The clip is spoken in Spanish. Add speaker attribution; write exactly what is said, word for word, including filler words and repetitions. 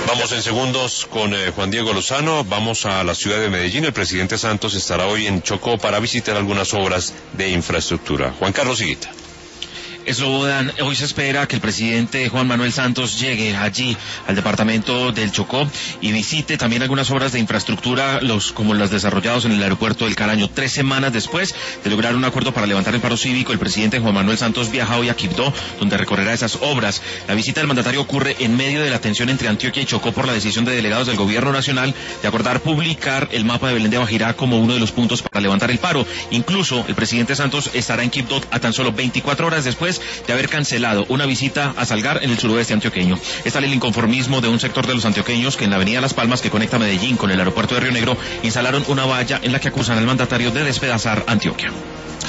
Speaker 1: Vamos en segundos con eh, Juan Diego Lozano. Vamos a la ciudad de Medellín. El presidente Santos estará hoy en Chocó para visitar algunas obras de infraestructura. Juan Carlos Higuita.
Speaker 2: Eso, Dan, hoy se espera que el presidente Juan Manuel Santos llegue allí al departamento del Chocó y visite también algunas obras de infraestructura, los como las desarrolladas en el aeropuerto del Caraño. Tres semanas después de lograr un acuerdo para levantar el paro cívico, el presidente Juan Manuel Santos viaja hoy a Quibdó, donde recorrerá esas obras. La visita del mandatario ocurre en medio de la tensión entre Antioquia y Chocó por la decisión de delegados del gobierno nacional de acordar publicar el mapa de Belén de Bajirá como uno de los puntos para levantar el paro. Incluso el presidente Santos estará en Quibdó a tan solo veinticuatro horas después de haber cancelado una visita a Salgar en el suroeste antioqueño. Está el inconformismo de un sector de los antioqueños que en la avenida Las Palmas, que conecta Medellín con el aeropuerto de Río Negro, instalaron una valla en la que acusan al mandatario de despedazar Antioquia.